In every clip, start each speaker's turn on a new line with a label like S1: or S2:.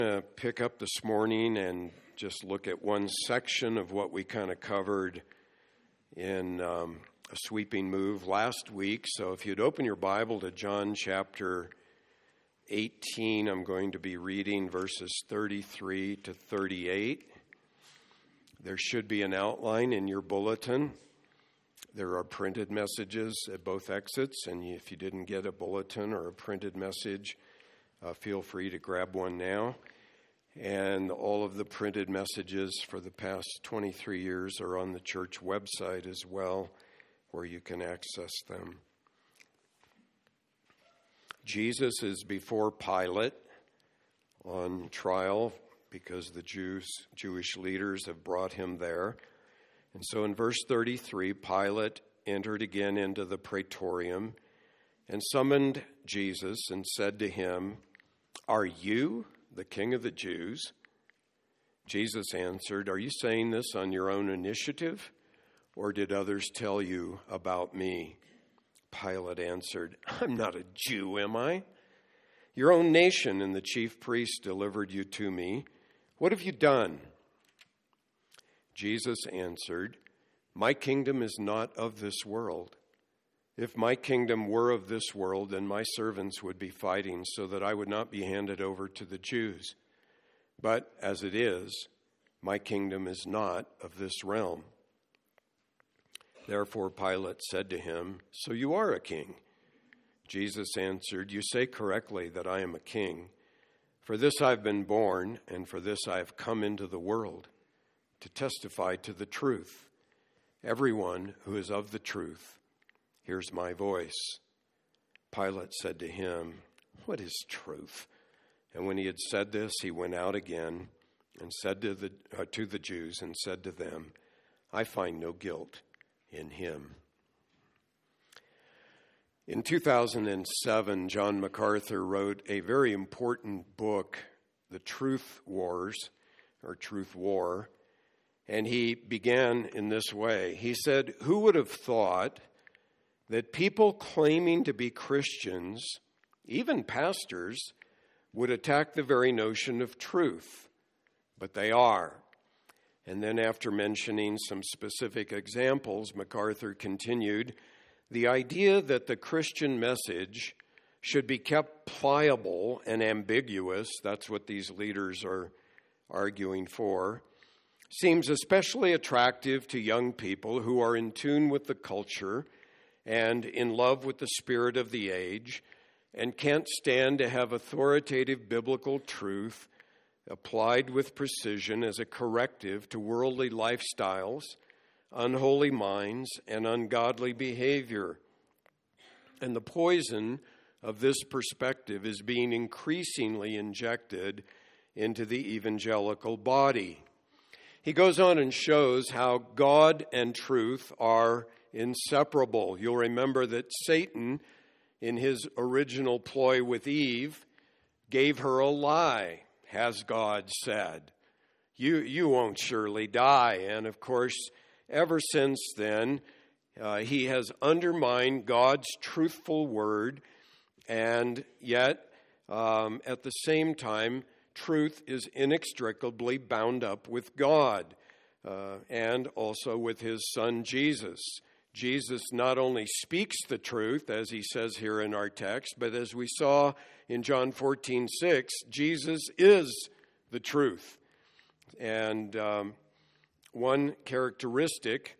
S1: Pick up this morning and just look at one section of what we kind of covered in a sweeping move last week. So if you'd open your Bible to John chapter 18, I'm going to be reading verses 33 to 38. There should be an outline in your bulletin. There are printed messages at both exits, and if you didn't get a bulletin or a printed message, feel free to grab one now. And all of the printed messages for the past 23 years are on the church website as well, where you can access them. Jesus is before Pilate on trial because the Jewish leaders have brought him there. And so in verse 33, Pilate entered again into the praetorium and summoned Jesus and said to him, "Are you the king of the Jews?" Jesus answered, "Are you saying this on your own initiative, or did others tell you about me?" Pilate answered, "I'm not a Jew, am I? Your own nation and the chief priests delivered you to me. What have you done?" Jesus answered, "My kingdom is not of this world. If my kingdom were of this world, then my servants would be fighting so that I would not be handed over to the Jews. But as it is, my kingdom is not of this realm." Therefore Pilate said to him, "So you are a king?" Jesus answered, "You say correctly that I am a king. For this I have been born, and for this I have come into the world, to testify to the truth. Everyone who is of the truth hears my voice." Pilate said to him, "What is truth?" And when he had said this, he went out again and said to the Jews and said to them, "I find no guilt in him." In 2007, John MacArthur wrote a very important book, The Truth Wars, or Truth War, and he began in this way. He said, "Who would have thought that people claiming to be Christians, even pastors, would attack the very notion of truth? But they are." And then after mentioning some specific examples, MacArthur continued, "The idea that the Christian message should be kept pliable and ambiguous," that's what these leaders are arguing for, "seems especially attractive to young people who are in tune with the culture and in love with the spirit of the age, and can't stand to have authoritative biblical truth applied with precision as a corrective to worldly lifestyles, unholy minds, and ungodly behavior. And the poison of this perspective is being increasingly injected into the evangelical body." He goes on and shows how God and truth are inseparable. You'll remember that Satan, in his original ploy with Eve, gave her a lie. "Has God said, you won't surely die." And of course, ever since then, he has undermined God's truthful word, and yet, at the same time, truth is inextricably bound up with God and also with his son Jesus. Jesus not only speaks the truth, as he says here in our text, but as we saw in John 14:6, Jesus is the truth. And one characteristic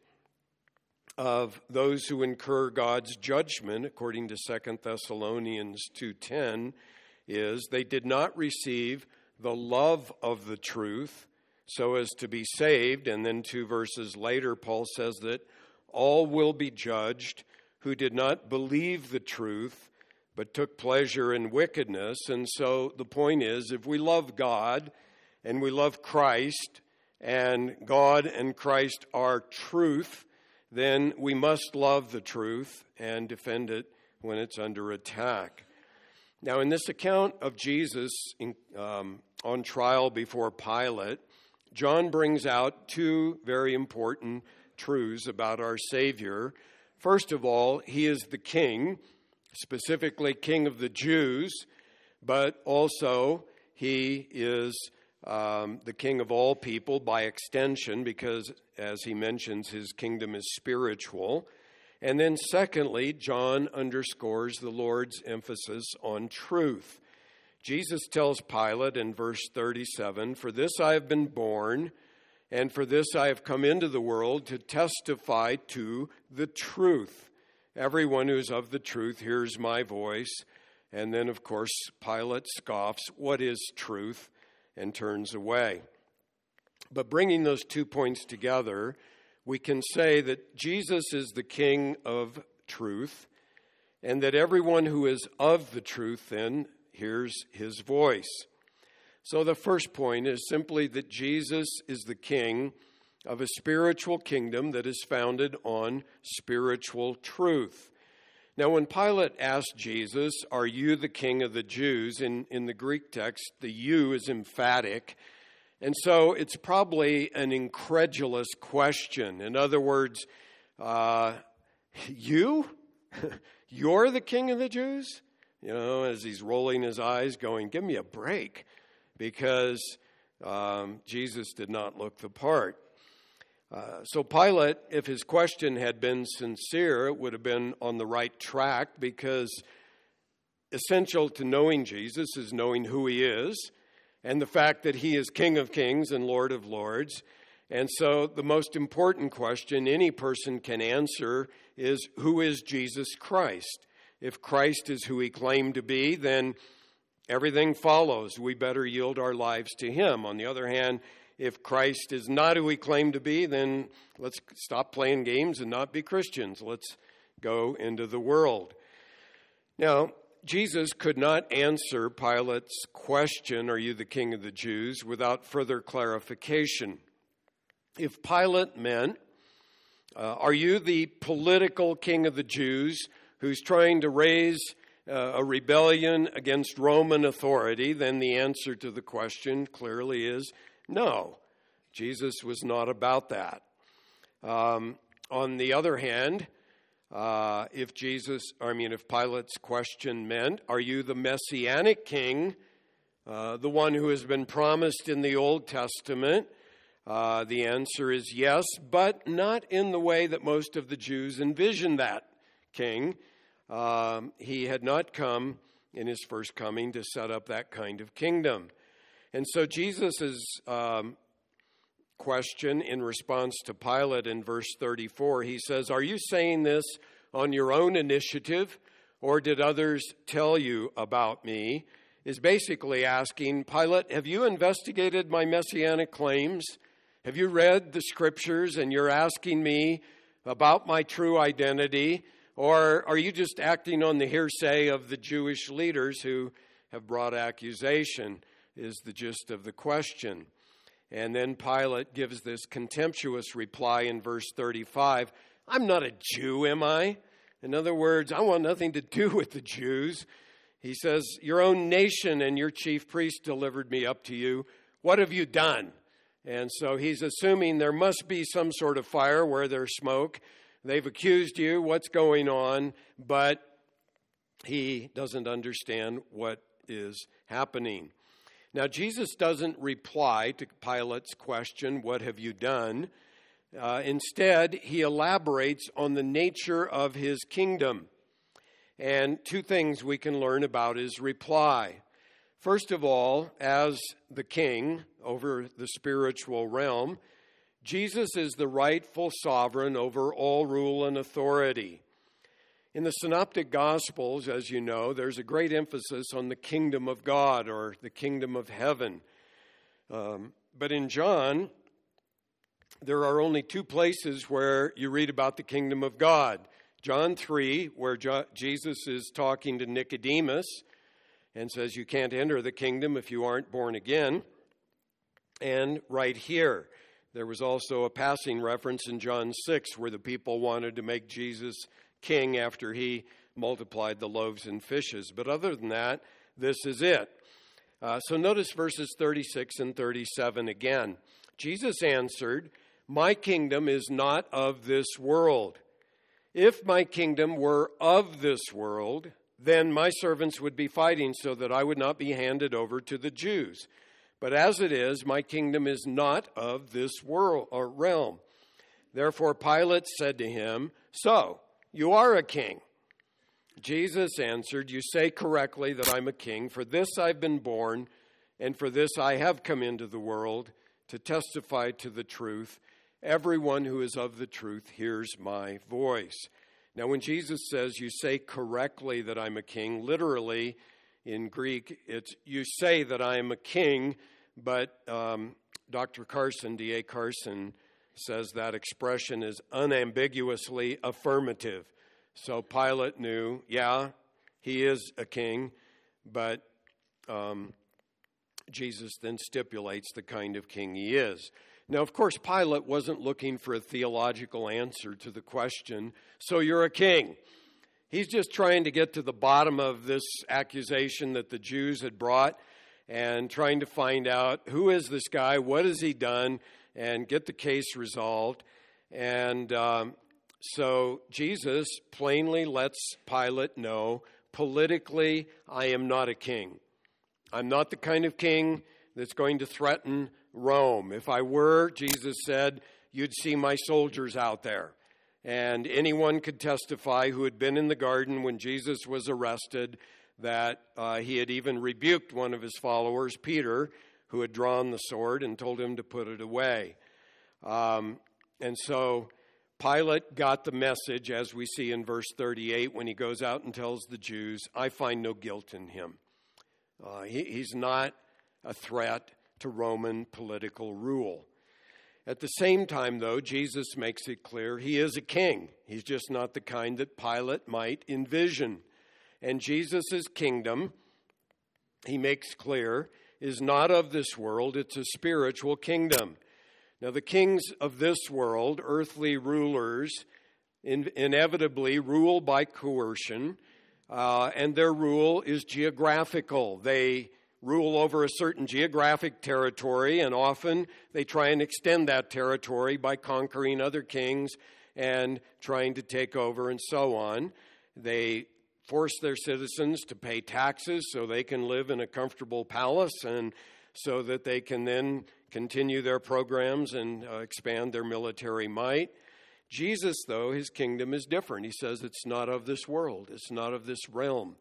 S1: of those who incur God's judgment, according to 2 Thessalonians 2:10, is they did not receive the love of the truth so as to be saved. And then 2 verses later, Paul says that all will be judged who did not believe the truth, but took pleasure in wickedness. And so the point is, if we love God and we love Christ, and God and Christ are truth, then we must love the truth and defend it when it's under attack. Now, in this account of Jesus on trial before Pilate, John brings out two very important truths about our Savior. First of all, he is the king, specifically King of the Jews, but also he is the king of all people by extension, because, as he mentions, his kingdom is spiritual. And then secondly, John underscores the Lord's emphasis on truth. Jesus tells Pilate in verse 37, "For this I have been born, and for this I have come into the world, to testify to the truth. Everyone who is of the truth hears my voice." And then, of course, Pilate scoffs, "What is truth?" and turns away. But bringing those 2 points together, we can say that Jesus is the King of truth, and that everyone who is of the truth then hears his voice. So the first point is simply that Jesus is the King of a spiritual kingdom that is founded on spiritual truth. Now, when Pilate asked Jesus, "Are you the King of the Jews?" in the Greek text, the "you" is emphatic. And so it's probably an incredulous question. In other words, you? You're the King of the Jews? You know, as he's rolling his eyes going, "Give me a break," because Jesus did not look the part. So Pilate, if his question had been sincere, it would have been on the right track, because essential to knowing Jesus is knowing who he is and the fact that he is King of Kings and Lord of Lords. And so the most important question any person can answer is, who is Jesus Christ? If Christ is who he claimed to be, then everything follows. We better yield our lives to him. On the other hand, if Christ is not who he claimed to be, then let's stop playing games and not be Christians. Let's go into the world. Now, Jesus could not answer Pilate's question, "Are you the King of the Jews?" without further clarification. If Pilate meant, "Are you the political king of the Jews who's trying to raise a rebellion against Roman authority," then the answer to the question clearly is no. Jesus was not about that. On the other hand, if Pilate's question meant, "Are you the Messianic king, the one who has been promised in the Old Testament?" The answer is yes, but not in the way that most of the Jews envisioned that king. He had not come in his first coming to set up that kind of kingdom. And so Jesus' question in response to Pilate in verse 34, he says, "Are you saying this on your own initiative, or did others tell you about me?" is basically asking, Pilate, have you investigated my messianic claims? Have you read the scriptures and you're asking me about my true identity? Or are you just acting on the hearsay of the Jewish leaders who have brought accusation, is the gist of the question. And then Pilate gives this contemptuous reply in verse 35, "I'm not a Jew, am I?" In other words, I want nothing to do with the Jews. He says, "Your own nation and your chief priest delivered me up to you. What have you done?" And so he's assuming there must be some sort of fire where there's smoke. They've accused you, what's going on? But he doesn't understand what is happening. Now, Jesus doesn't reply to Pilate's question, "What have you done?" Instead, he elaborates on the nature of his kingdom. And two things we can learn about his reply. First of all, as the king over the spiritual realm, Jesus is the rightful sovereign over all rule and authority. In the Synoptic Gospels, as you know, there's a great emphasis on the kingdom of God or the kingdom of heaven. But in John, there are only two places where you read about the kingdom of God. John 3, where Jesus is talking to Nicodemus and says, "You can't enter the kingdom if you aren't born again." And right here, there was also a passing reference in John 6 where the people wanted to make Jesus king after he multiplied the loaves and fishes. But other than that, this is it. So notice verses 36 and 37 again. Jesus answered, "My kingdom is not of this world. If my kingdom were of this world, then my servants would be fighting so that I would not be handed over to the Jews. But as it is, my kingdom is not of this world or realm." Therefore Pilate said to him, "So, you are a king." Jesus answered, "You say correctly that I'm a king. For this I've been born, and for this I have come into the world, to testify to the truth. Everyone who is of the truth hears my voice." Now, when Jesus says, "You say correctly that I'm a king," literally in Greek, it's "you say that I am a king," but Dr. Carson, D.A. Carson, says that expression is unambiguously affirmative. So Pilate knew, yeah, he is a king, but Jesus then stipulates the kind of king he is. Now, of course, Pilate wasn't looking for a theological answer to the question, "So you're a king." He's just trying to get to the bottom of this accusation that the Jews had brought and trying to find out, who is this guy, what has he done, and get the case resolved. And so Jesus plainly lets Pilate know, politically, I am not a king. I'm not the kind of king that's going to threaten Rome. If I were, Jesus said, you'd see my soldiers out there. And anyone could testify who had been in the garden when Jesus was arrested that he had even rebuked one of his followers, Peter, who had drawn the sword and told him to put it away. And so Pilate got the message, as we see in verse 38, when he goes out and tells the Jews, I find no guilt in him. He's not a threat to Roman political rule. At the same time, though, Jesus makes it clear he is a king. He's just not the kind that Pilate might envision. And Jesus' kingdom, he makes clear, is not of this world. It's a spiritual kingdom. Now, the kings of this world, earthly rulers, inevitably rule by coercion, and their rule is geographical. They rule over a certain geographic territory, and often they try and extend that territory by conquering other kings and trying to take over and so on. They force their citizens to pay taxes so they can live in a comfortable palace and so that they can then continue their programs and expand their military might. Jesus, though, his kingdom is different. He says it's not of this world. It's not of this realm.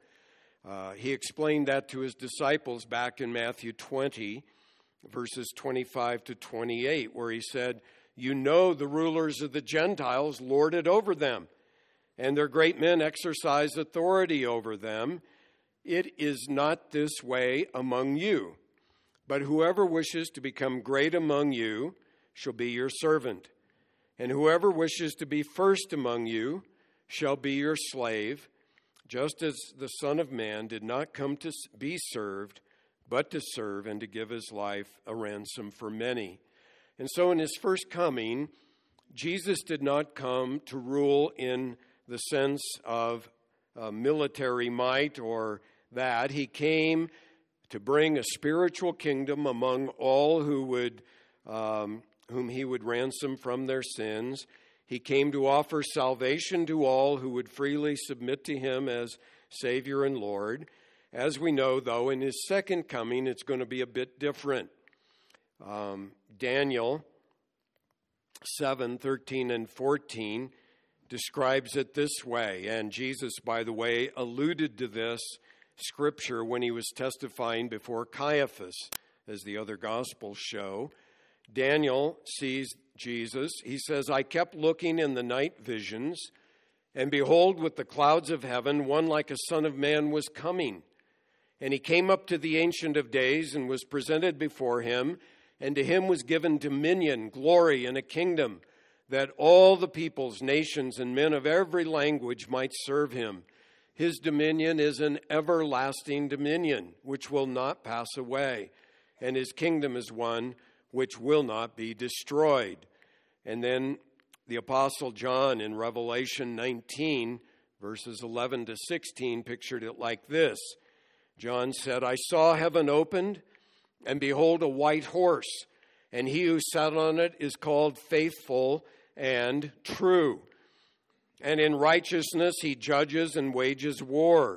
S1: He explained that to his disciples back in Matthew 20, verses 25 to 28, where he said, you know the rulers of the Gentiles lord it over them, and their great men exercise authority over them. It is not this way among you. But whoever wishes to become great among you shall be your servant. And whoever wishes to be first among you shall be your slave, just as the Son of Man did not come to be served, but to serve and to give his life a ransom for many. And so in his first coming, Jesus did not come to rule in the sense of military might or that. He came to bring a spiritual kingdom among all who would, whom he would ransom from their sins. He came to offer salvation to all who would freely submit to him as Savior and Lord. As we know, though, in his second coming, it's going to be a bit different. Daniel 7:13 and 14 describes it this way, and Jesus, by the way, alluded to this Scripture when he was testifying before Caiaphas, as the other Gospels show. Daniel sees Jesus. He says, I kept looking in the night visions, and behold, with the clouds of heaven, one like a son of man was coming. And he came up to the Ancient of Days and was presented before him, and to him was given dominion, glory, and a kingdom, that all the peoples, nations, and men of every language might serve him. His dominion is an everlasting dominion, which will not pass away, and his kingdom is one which will not be destroyed. And then the Apostle John in Revelation 19, verses 11 to 16, pictured it like this. John said, I saw heaven opened, and behold, a white horse, and he who sat on it is called Faithful and True. And in righteousness he judges and wages war.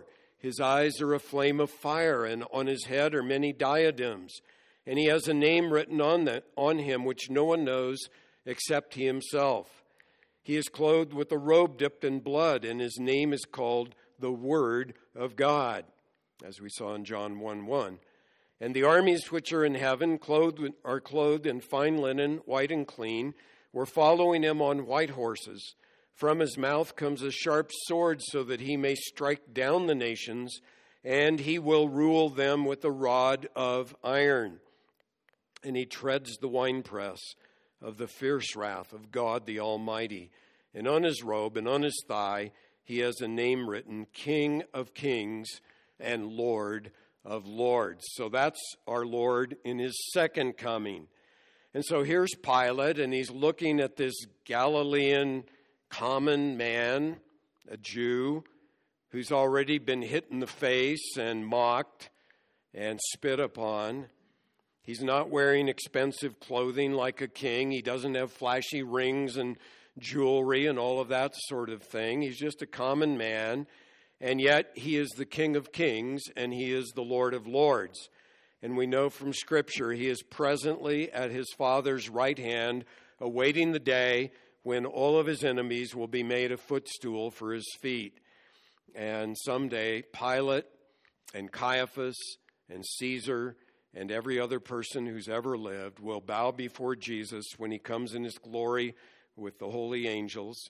S1: His eyes are a flame of fire, and on his head are many diadems. And he has a name written on him which no one knows except he himself. He is clothed with a robe dipped in blood, and his name is called the Word of God, as we saw in John 1:1. And the armies which are in heaven are clothed in fine linen, white and clean, were following him on white horses. From his mouth comes a sharp sword, so that he may strike down the nations, and he will rule them with a rod of iron. And he treads the winepress of the fierce wrath of God the Almighty. And on his robe and on his thigh he has a name written, King of Kings and Lord of Lords. So that's our Lord in his second coming. And so here's Pilate, and he's looking at this Galilean common man, a Jew, who's already been hit in the face and mocked and spit upon. He's not wearing expensive clothing like a king. He doesn't have flashy rings and jewelry and all of that sort of thing. He's just a common man, and yet he is the King of Kings and he is the Lord of Lords. And we know from Scripture he is presently at his Father's right hand, awaiting the day when all of his enemies will be made a footstool for his feet. And someday Pilate and Caiaphas and Caesar and every other person who's ever lived will bow before Jesus when he comes in his glory with the holy angels,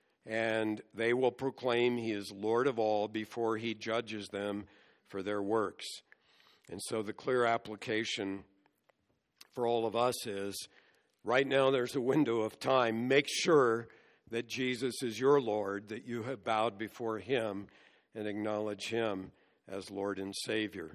S1: and they will proclaim he is Lord of all before he judges them for their works. And so the clear application for all of us is, right now there's a window of time. Make sure that Jesus is your Lord, that you have bowed before him and acknowledge him as Lord and Savior.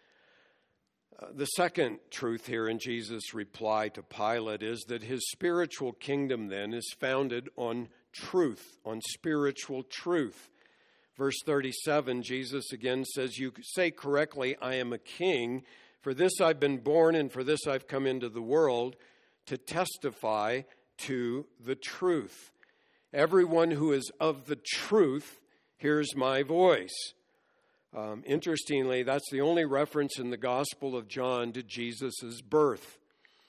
S1: The second truth here in Jesus' reply to Pilate is that his spiritual kingdom then is founded on truth, on spiritual truth. Verse 37, Jesus again says, "You say correctly, I am a king. For this I've been born, and for this I've come into the world, to testify to the truth. Everyone who is of the truth hears my voice." Interestingly, that's the only reference in the Gospel of John to Jesus' birth.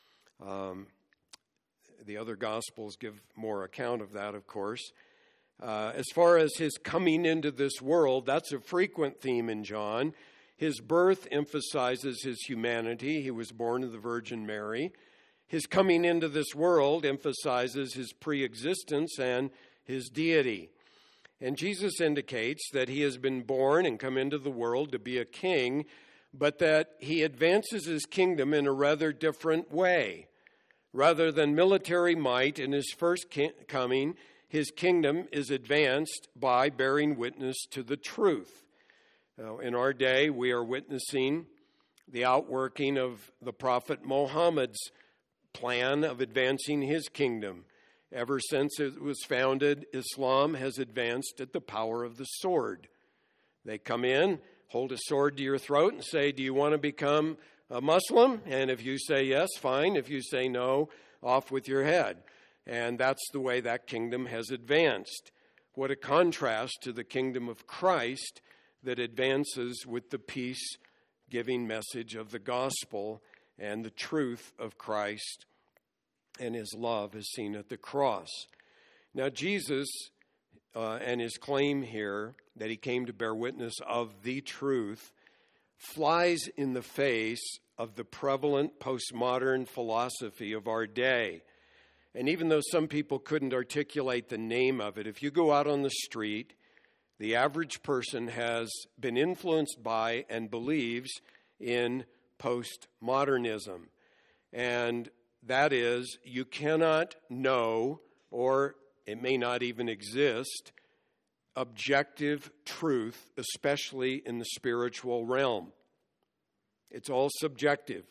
S1: The other Gospels give more account of that, of course. As far as his coming into this world, that's a frequent theme in John. His birth emphasizes his humanity. He was born of the Virgin Mary. His coming into this world emphasizes his pre-existence and his deity. And Jesus indicates that he has been born and come into the world to be a king, but that he advances his kingdom in a rather different way. Rather than military might in his first coming, his kingdom is advanced by bearing witness to the truth. Now, in our day, we are witnessing the outworking of the Prophet Muhammad's plan of advancing his kingdom. Ever since it was founded, Islam has advanced at the power of the sword. They come in, hold a sword to your throat and say, "Do you want to become a Muslim?" And if you say yes, fine. If you say no, off with your head. And that's the way that kingdom has advanced. What a contrast to the kingdom of Christ that advances with the peace-giving message of the gospel and the truth of Christ and his love is seen at the cross. Now, Jesus and his claim here that he came to bear witness of the truth flies in the face of the prevalent postmodern philosophy of our day. And even though some people couldn't articulate the name of it, if you go out on the street, the average person has been influenced by and believes in postmodernism. And that is, you cannot know, or it may not even exist, objective truth, especially in the spiritual realm. It's all subjective.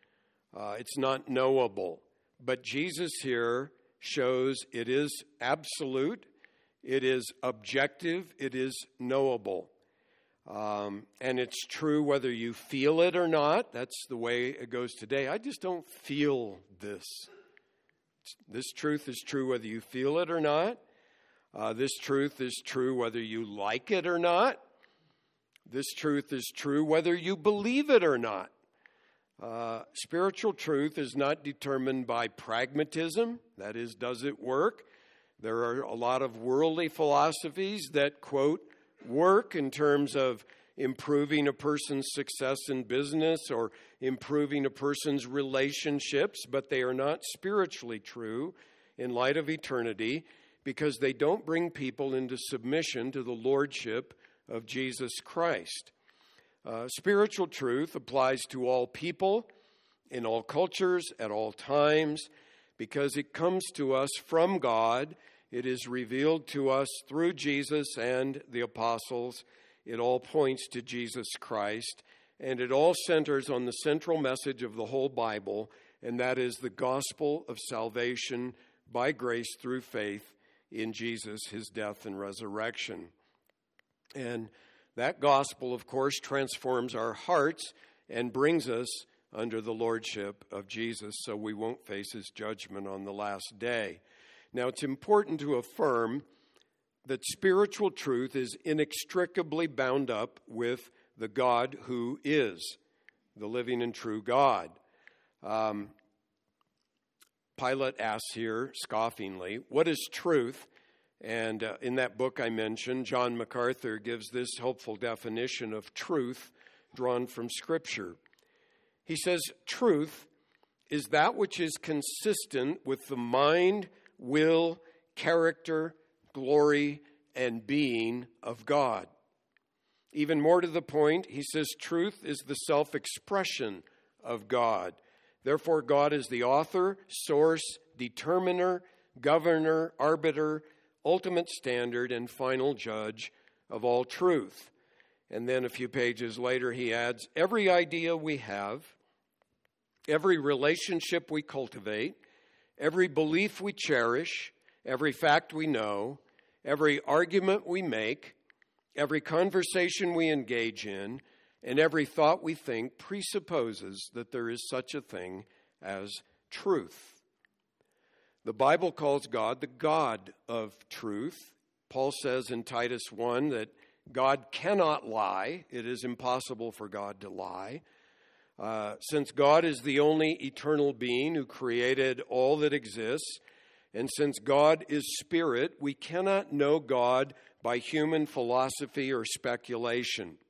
S1: It's not knowable. But Jesus here shows it is absolute, it is objective, it is knowable. And it's true whether you feel it or not. That's the way it goes today. I just don't feel this. This truth is true whether you feel it or not. This truth is true whether you like it or not. This truth is true whether you believe it or not. Spiritual truth is not determined by pragmatism. That is, does it work? There are a lot of worldly philosophies that, quote, work in terms of improving a person's success in business or improving a person's relationships, but they are not spiritually true in light of eternity because they don't bring people into submission to the lordship of Jesus Christ. Spiritual truth applies to all people, in all cultures, at all times, because it comes to us from God. It is revealed to us through Jesus and the apostles. It all points to Jesus Christ, and it all centers on the central message of the whole Bible, and that is the gospel of salvation by grace through faith in Jesus, his death and resurrection. And that gospel, of course, transforms our hearts and brings us under the lordship of Jesus so we won't face his judgment on the last day. Now, it's important to affirm that spiritual truth is inextricably bound up with the God who is, the living and true God. Pilate asks here, scoffingly, what is truth? And in that book I mentioned, John MacArthur gives this helpful definition of truth drawn from Scripture. He says, truth is that which is consistent with the mind, will, character, glory, and being of God. Even more to the point, he says, truth is the self-expression of God. Therefore, God is the author, source, determiner, governor, arbiter, ultimate standard, and final judge of all truth. And then a few pages later, he adds, every idea we have, every relationship we cultivate, every belief we cherish, every fact we know, every argument we make, every conversation we engage in, and every thought we think presupposes that there is such a thing as truth. The Bible calls God the God of truth. Paul says in Titus 1 that God cannot lie. It is impossible for God to lie. Since God is the only eternal being who created all that exists, and since God is spirit, we cannot know God by human philosophy or speculation.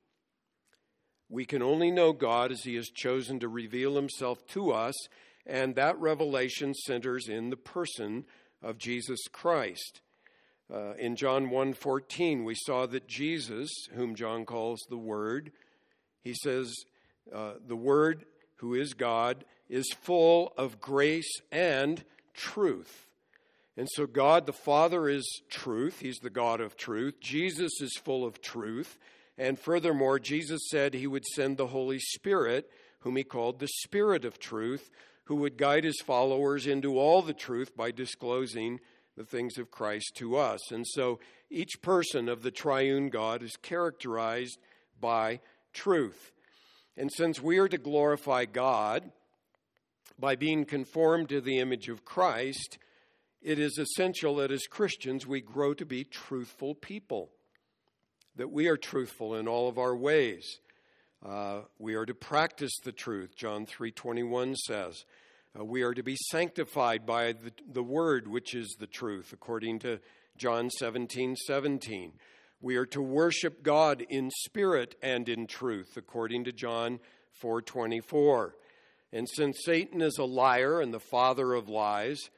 S1: We can only know God as he has chosen to reveal himself to us, and that revelation centers in the person of Jesus Christ. In John 1:14, we saw that Jesus, whom John calls the Word, he says, the Word, who is God, is full of grace and truth. And so God the Father is truth. He's the God of truth. Jesus is full of truth. And furthermore, Jesus said he would send the Holy Spirit, whom he called the Spirit of truth, who would guide his followers into all the truth by disclosing the things of Christ to us. And so each person of the triune God is characterized by truth. And since we are to glorify God by being conformed to the image of Christ, it is essential that as Christians we grow to be truthful people, that we are truthful in all of our ways. We are to practice the truth, John 3:21 says. We are to be sanctified by the word, which is the truth, according to John 17:17. We are to worship God in spirit and in truth, according to John 4:24. And since Satan is a liar and the father of lies,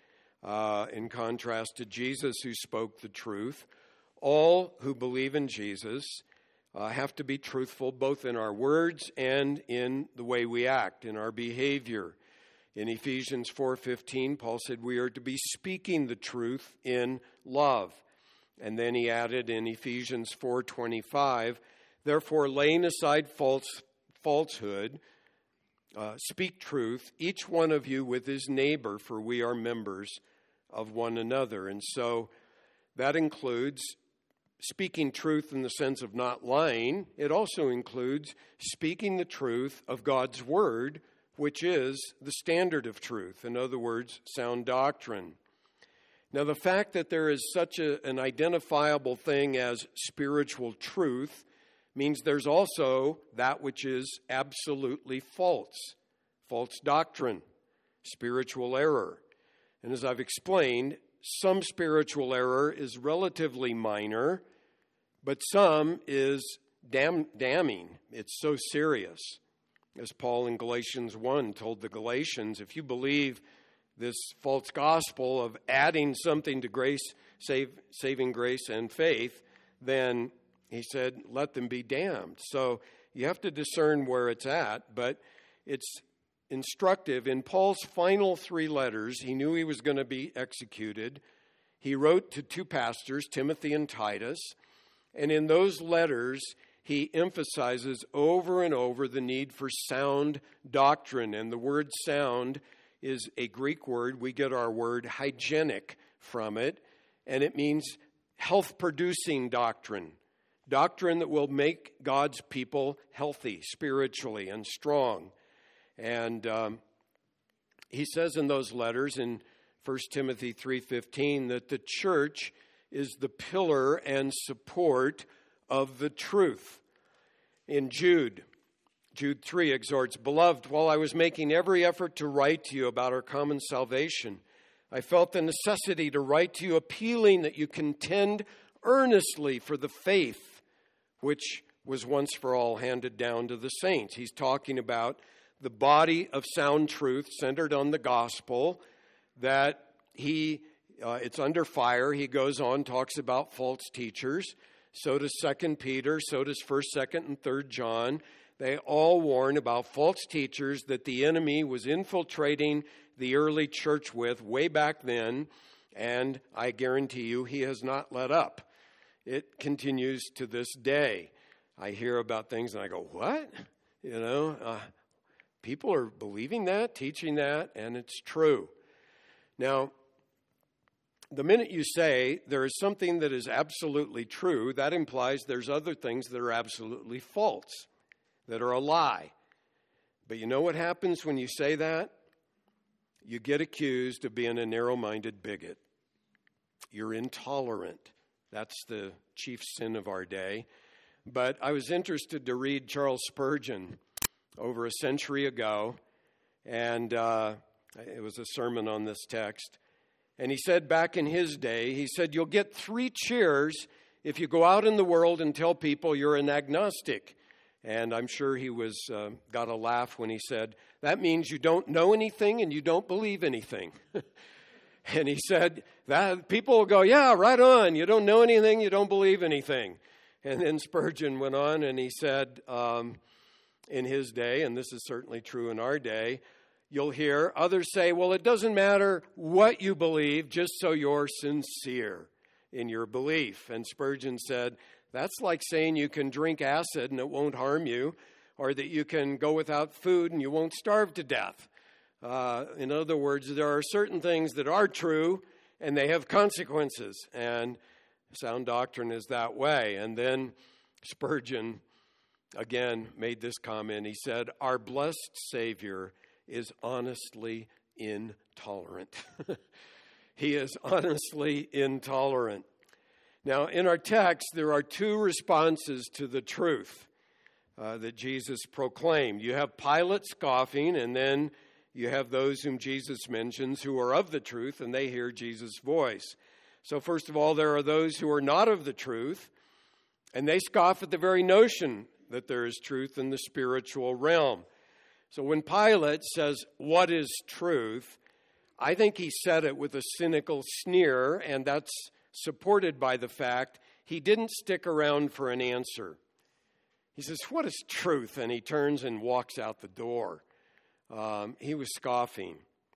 S1: in contrast to Jesus who spoke the truth, all who believe in Jesus have to be truthful both in our words and in the way we act, in our behavior. In Ephesians 4:15, Paul said we are to be speaking the truth in love. And then he added in Ephesians 4:25, therefore laying aside falsehood, speak truth, each one of you with his neighbor, for we are members of one another. And so that includes speaking truth in the sense of not lying. It also includes speaking the truth of God's word, which is the standard of truth. In other words, sound doctrine. Now, the fact that there is such an identifiable thing as spiritual truth means there's also that which is absolutely false doctrine, spiritual error. And as I've explained, some spiritual error is relatively minor, but some is damning. It's so serious. As Paul in Galatians 1 told the Galatians, if you believe this false gospel of adding something to grace, saving grace and faith, then he said, let them be damned. So you have to discern where it's at, but it's instructive. In Paul's final 3 letters, he knew he was going to be executed. He wrote to 2 pastors, Timothy and Titus, and in those letters, he emphasizes over and over the need for sound doctrine. And the word sound is a Greek word. We get our word hygienic from it, and it means health-producing doctrine. Doctrine that will make God's people healthy spiritually and strong. And he says in those letters in 1 Timothy 3:15 that the church is the pillar and support of the truth. In Jude 3 exhorts, Beloved, while I was making every effort to write to you about our common salvation, I felt the necessity to write to you appealing that you contend earnestly for the faith which was once for all handed down to the saints. He's talking about the body of sound truth centered on the gospel, that it's under fire. He goes on, talks about false teachers. So does 2 Peter, so does 1st, 2nd, and 3rd John. They all warn about false teachers that the enemy was infiltrating the early church with way back then, and I guarantee you he has not let up. It continues to this day. I hear about things and I go, what? People are believing that, teaching that, and it's true. Now, the minute you say there is something that is absolutely true, that implies there's other things that are absolutely false, that are a lie. But you know what happens when you say that? You get accused of being a narrow-minded bigot. You're intolerant. That's the chief sin of our day. But I was interested to read Charles Spurgeon over a century ago, and it was a sermon on this text. And he said back in his day, he said, you'll get 3 cheers if you go out in the world and tell people you're an agnostic. And I'm sure he got a laugh when he said, that means you don't know anything and you don't believe anything. And he said, that people will go, yeah, right on. You don't know anything, you don't believe anything. And then Spurgeon went on and he said, in his day, and this is certainly true in our day, you'll hear others say, well, it doesn't matter what you believe, just so you're sincere in your belief. And Spurgeon said, that's like saying you can drink acid and it won't harm you, or that you can go without food and you won't starve to death. In other words, there are certain things that are true and they have consequences, and sound doctrine is that way. And then Spurgeon again made this comment. He said, our blessed Savior is honestly intolerant. He is honestly intolerant. Now, in our text, there are 2 responses to the truth that Jesus proclaimed. You have Pilate scoffing, and then you have those whom Jesus mentions who are of the truth, and they hear Jesus' voice. So first of all, there are those who are not of the truth, and they scoff at the very notion that there is truth in the spiritual realm. So when Pilate says, what is truth? I think he said it with a cynical sneer, and that's supported by the fact he didn't stick around for an answer. He says, what is truth? And he turns and walks out the door. He was scoffing.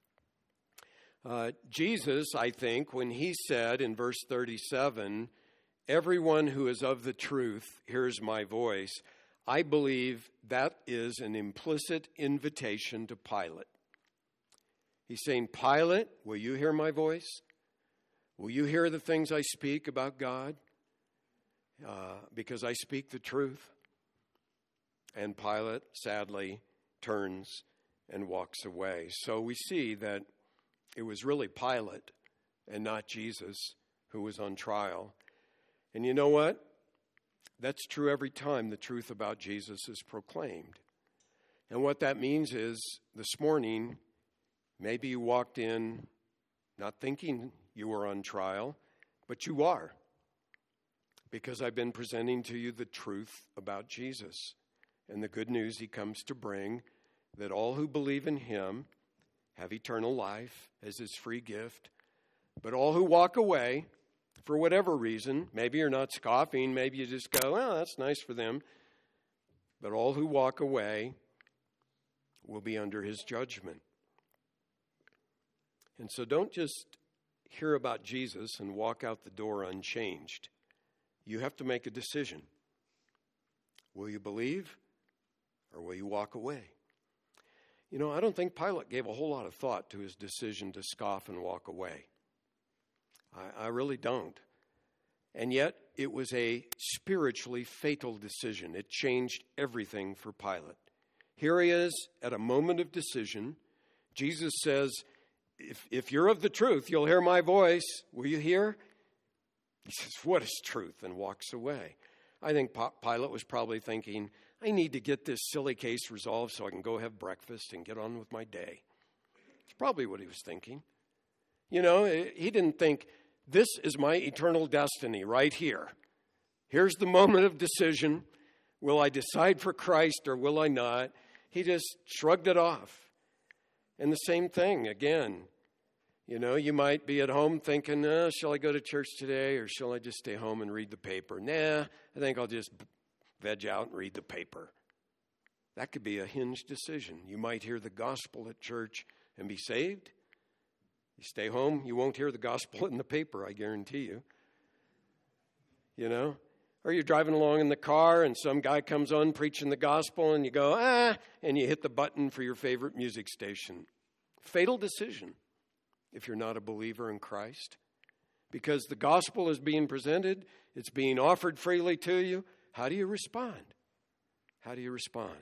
S1: Jesus, I think, when he said in verse 37, everyone who is of the truth hears my voice, I believe that is an implicit invitation to Pilate. He's saying, Pilate, will you hear my voice? Will you hear the things I speak about God? Because I speak the truth. And Pilate, sadly, turns and walks away. So we see that it was really Pilate and not Jesus who was on trial. And you know what? That's true every time the truth about Jesus is proclaimed. And what that means is, this morning, maybe you walked in not thinking you were on trial, but you are. Because I've been presenting to you the truth about Jesus and the good news he comes to bring, that all who believe in him have eternal life as his free gift. But all who walk away, for whatever reason, maybe you're not scoffing, maybe you just go, well, that's nice for them. But all who walk away will be under his judgment. And so don't just hear about Jesus and walk out the door unchanged. You have to make a decision. Will you believe or will you walk away? You know, I don't think Pilate gave a whole lot of thought to his decision to scoff and walk away. I really don't. And yet, it was a spiritually fatal decision. It changed everything for Pilate. Here he is at a moment of decision. Jesus says, if you're of the truth, you'll hear my voice. Will you hear? He says, what is truth? And walks away. I think Pilate was probably thinking, I need to get this silly case resolved so I can go have breakfast and get on with my day. It's probably what he was thinking. You know, he didn't think, this is my eternal destiny right here. Here's the moment of decision. Will I decide for Christ or will I not? He just shrugged it off. And the same thing, again, you know, you might be at home thinking, shall I go to church today or shall I just stay home and read the paper? Nah, I think I'll just veg out and read the paper. That could be a hinged decision. You might hear the gospel at church and be saved. You stay home, you won't hear the gospel in the paper, I guarantee you. You know? Or you're driving along in the car and some guy comes on preaching the gospel and you go, and you hit the button for your favorite music station. Fatal decision if you're not a believer in Christ. Because the gospel is being presented, it's being offered freely to you. How do you respond? How do you respond?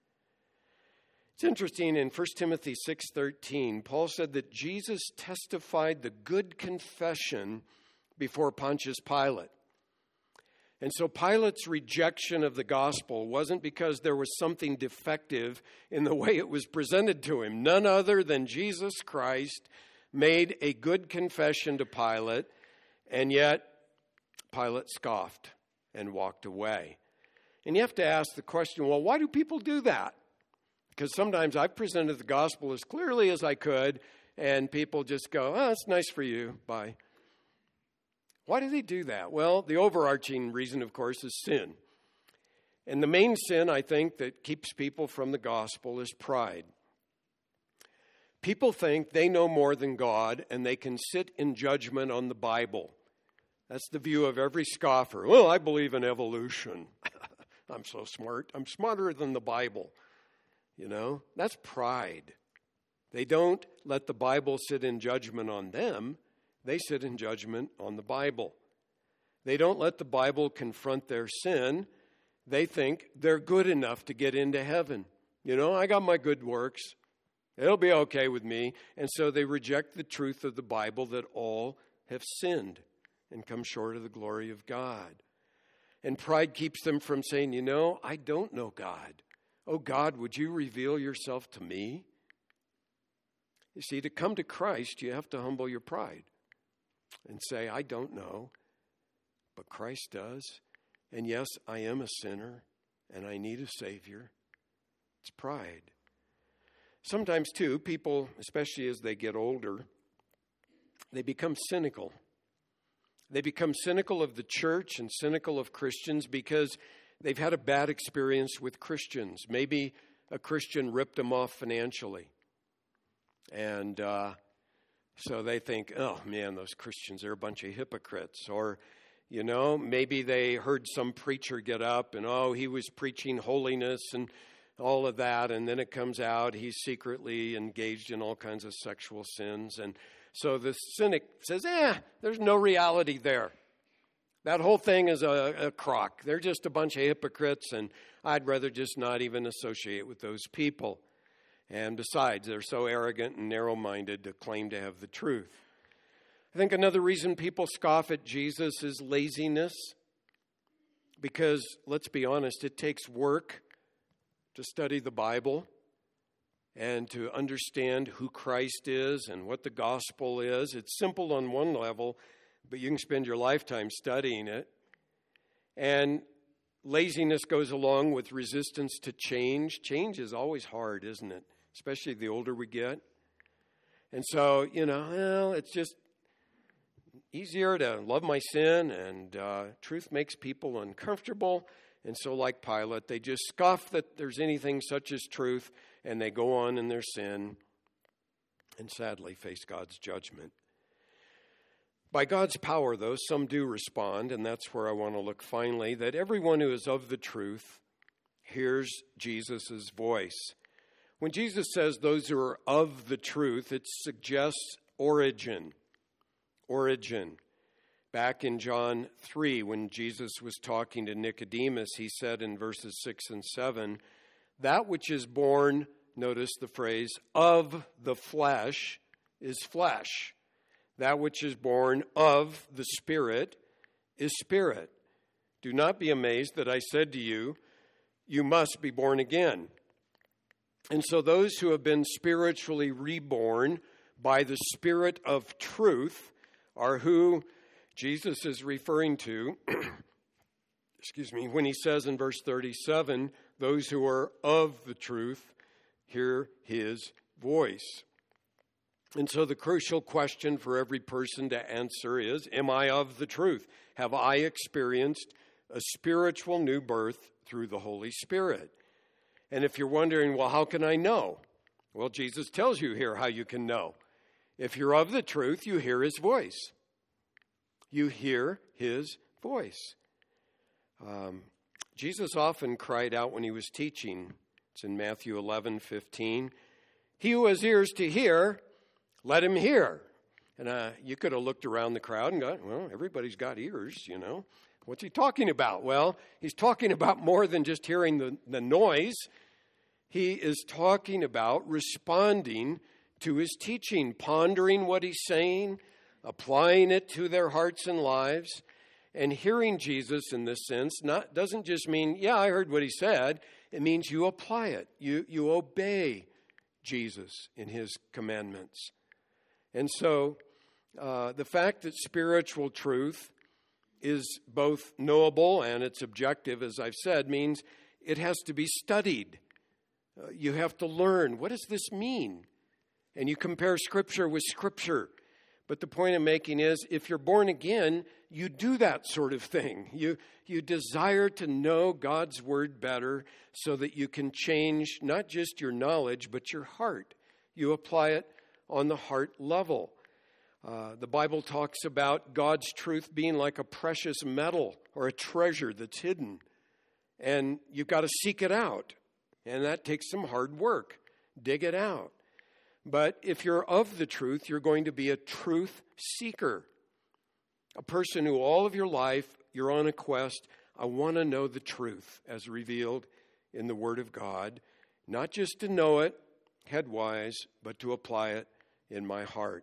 S1: It's interesting, in 1 Timothy 6:13, Paul said that Jesus testified the good confession before Pontius Pilate. And so Pilate's rejection of the gospel wasn't because there was something defective in the way it was presented to him. None other than Jesus Christ made a good confession to Pilate, and yet Pilate scoffed and walked away. And you have to ask the question, well, why do people do that? Because sometimes I've presented the gospel as clearly as I could, and people just go, it's nice for you, bye. Why do they do that? Well, the overarching reason, of course, is sin. And the main sin, I think, that keeps people from the gospel is pride. People think they know more than God, and they can sit in judgment on the Bible. That's the view of every scoffer. Well, I believe in evolution. I'm so smart. I'm smarter than the Bible. You know, that's pride. They don't let the Bible sit in judgment on them. They sit in judgment on the Bible. They don't let the Bible confront their sin. They think they're good enough to get into heaven. You know, I got my good works. It'll be okay with me. And so they reject the truth of the Bible that all have sinned and come short of the glory of God. And pride keeps them from saying, you know, I don't know God. Oh, God, would you reveal yourself to me? You see, to come to Christ, you have to humble your pride and say, I don't know, but Christ does. And yes, I am a sinner, and I need a Savior. It's pride. Sometimes, too, people, especially as they get older, they become cynical. They become cynical of the church and cynical of Christians because they've had a bad experience with Christians. Maybe a Christian ripped them off financially. And so they think, oh, man, those Christians, they're a bunch of hypocrites. Or, you know, maybe they heard some preacher get up and, he was preaching holiness and all of that. And then it comes out he's secretly engaged in all kinds of sexual sins. And so the cynic says, there's no reality there. That whole thing is a crock. They're just a bunch of hypocrites, and I'd rather just not even associate with those people. And besides, they're so arrogant and narrow-minded to claim to have the truth. I think another reason people scoff at Jesus is laziness. because, let's be honest, it takes work to study the Bible and to understand who Christ is and what the gospel is. It's simple on one level, but you can spend your lifetime studying it. And laziness goes along with resistance to change. Change is always hard, isn't it? Especially the older we get. And so, it's just easier to love my sin, and truth makes people uncomfortable. And so, like Pilate, they just scoff that there's anything such as truth, and they go on in their sin and sadly face God's judgment. By God's power, though, some do respond, and that's where I want to look finally, that everyone who is of the truth hears Jesus' voice. When Jesus says those who are of the truth, it suggests origin. Origin. Back in John 3, when Jesus was talking to Nicodemus, he said in verses 6 and 7, that which is born, notice the phrase, of the flesh is flesh. That which is born of the Spirit is spirit. Do not be amazed that I said to you, you must be born again. And so those who have been spiritually reborn by the Spirit of truth are who Jesus is referring to, when he says in verse 37, those who are of the truth hear his voice. And so the crucial question for every person to answer is, am I of the truth? Have I experienced a spiritual new birth through the Holy Spirit? And if you're wondering, well, how can I know? Well, Jesus tells you here how you can know. If you're of the truth, you hear his voice. You hear his voice. Jesus often cried out when he was teaching. It's in Matthew 11:15. He who has ears to hear, let him hear. And you could have looked around the crowd and gone, well, everybody's got ears, What's he talking about? Well, he's talking about more than just hearing the noise. He is talking about responding to his teaching, pondering what he's saying, applying it to their hearts and lives. And hearing Jesus in this sense doesn't just mean, yeah, I heard what he said. It means you apply it. You obey Jesus in his commandments. And so the fact that spiritual truth is both knowable and it's objective, as I've said, means it has to be studied. You have to learn, what does this mean? And you compare Scripture with Scripture. But the point I'm making is, if you're born again, you do that sort of thing. You desire to know God's Word better so that you can change not just your knowledge, but your heart. You apply it on the heart level. The Bible talks about God's truth being like a precious metal or a treasure that's hidden. And you've got to seek it out. And that takes some hard work. Dig it out. But if you're of the truth, you're going to be a truth seeker. A person who all of your life, you're on a quest. I want to know the truth as revealed in the Word of God. Not just to know it headwise, but to apply it in my heart.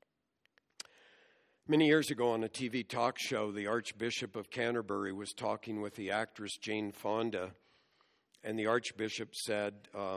S1: Many years ago on a TV talk show, the Archbishop of Canterbury was talking with the actress Jane Fonda. And the Archbishop said,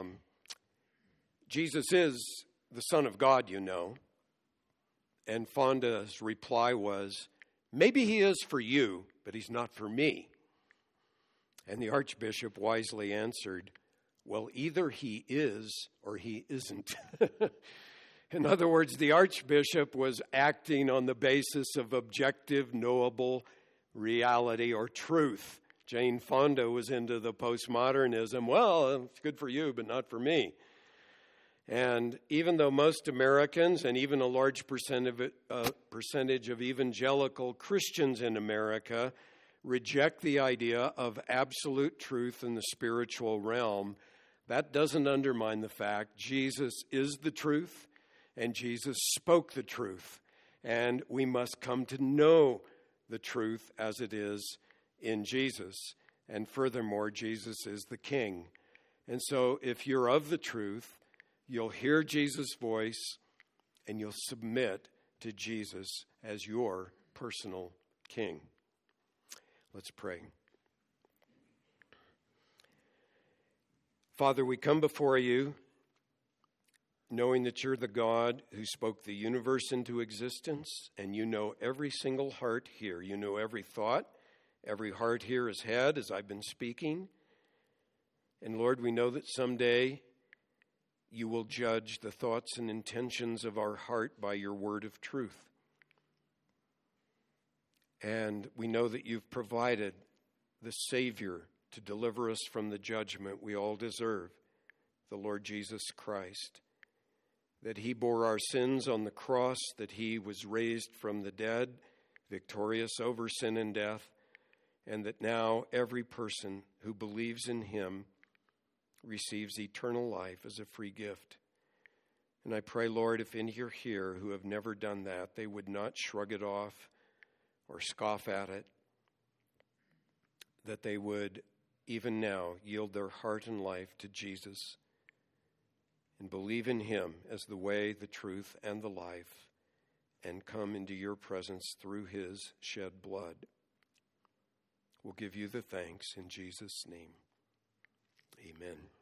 S1: Jesus is the Son of God, you know. And Fonda's reply was, maybe he is for you, but he's not for me. And the Archbishop wisely answered, well, either he is or he isn't. In other words, the Archbishop was acting on the basis of objective, knowable reality or truth. Jane Fonda was into the postmodernism. Well, it's good for you, but not for me. And even though most Americans and even a large percentage of evangelical Christians in America reject the idea of absolute truth in the spiritual realm, that doesn't undermine the fact Jesus is the truth and Jesus spoke the truth. And we must come to know the truth as it is in Jesus. And furthermore, Jesus is the King. And so if you're of the truth, you'll hear Jesus' voice and you'll submit to Jesus as your personal King. Let's pray. Father, we come before you knowing that you're the God who spoke the universe into existence, and you know every single heart here. You know every thought, every heart here has had as I've been speaking. And Lord, we know that someday you will judge the thoughts and intentions of our heart by your word of truth. And we know that you've provided the Savior to deliver us from the judgment we all deserve, the Lord Jesus Christ. That he bore our sins on the cross, that he was raised from the dead, victorious over sin and death, and that now every person who believes in him receives eternal life as a free gift. And I pray, Lord, if any are here who have never done that, they would not shrug it off or scoff at it, that they would even now yield their heart and life to Jesus and believe in him as the way, the truth, and the life, and come into your presence through his shed blood. We'll give you the thanks in Jesus' name. Amen.